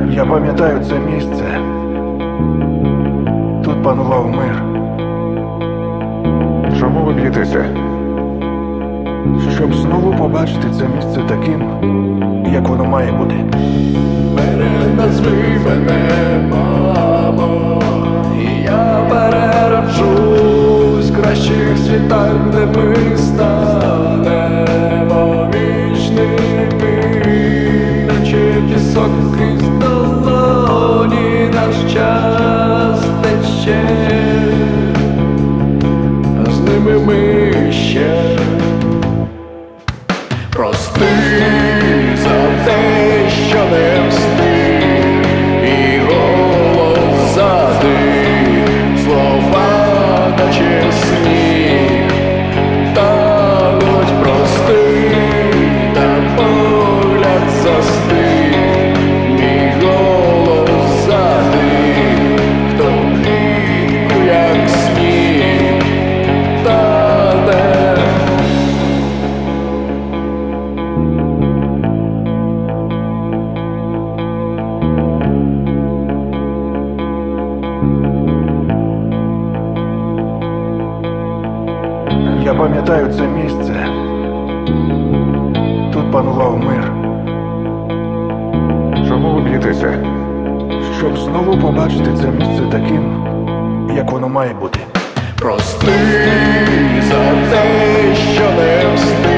Я пам'ятаю це місце. Тут панував мир. Чому ви б'єтеся? Щоб знову побачити це місце таким, як воно має бути. Назви мене, мамо, і я перероджусь в кращих світах, де ми станемо вічними, наче пісок крізь долоні наш час тече, а з ними ми ще. Прости за те, що не встиг, і голос задих, слова наче сніг тануть, прости, та погляд застиг, мій голос задих, хто влітку як сніг тане. Я пам'ятаю це місце. Тут панував мир. Чому ви б'єтеся? Щоб знову побачити це місце таким, як воно має бути. Прости за те, що не встиг.